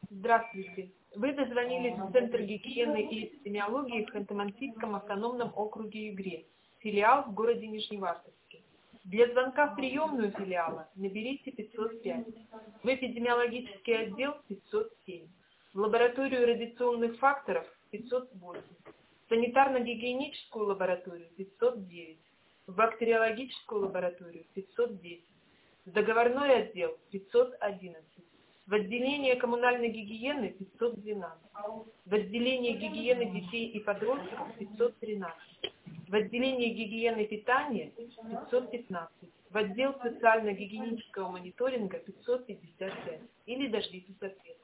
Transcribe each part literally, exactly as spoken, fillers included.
Здравствуйте. Вы дозвонились в Центр гигиены и эпидемиологии в Ханты-Мансийском автономном округе Югре, филиал в городе Нижневартовске. Для звонка в приемную филиала наберите пятьсот пять, в эпидемиологический отдел пятьсот семь, в лабораторию радиационных факторов пятьсот восемь, в санитарно-гигиеническую лабораторию пятьсот девять, в бактериологическую лабораторию пятьсот десять, в договорной отдел пятьсот одиннадцать, в отделение коммунальной гигиены пятьсот двенадцать, в отделение гигиены детей и подростков пятьсот тринадцать, в отделение гигиены питания пятьсот пятнадцать, в отдел социально-гигиенического мониторинга пятьсот пятьдесят пять. Или дождитесь ответа.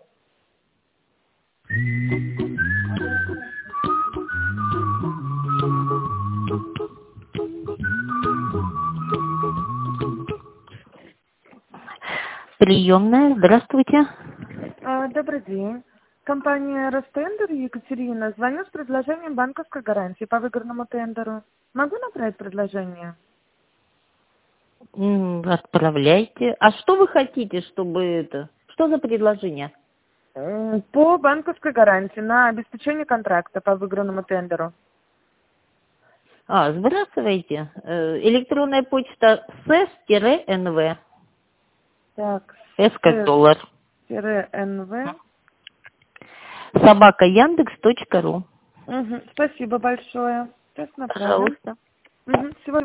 Приемная, здравствуйте. А, Добрый день. Компания Ростендер, Екатерина. Звоню с предложением банковской гарантии по выигранному тендеру. Могу направить предложение? М, Отправляйте. А что вы хотите, чтобы это? Что за предложение? М, По банковской гарантии на обеспечение контракта по выигранному тендеру. А, сбрасывайте. Э, Электронная почта сэс-эн вэ. Так, С как доллар. эн вэ. Собака Яндекс точка ру. Угу. Спасибо большое. Сейчас направим. Пожалуйста. Угу. Всего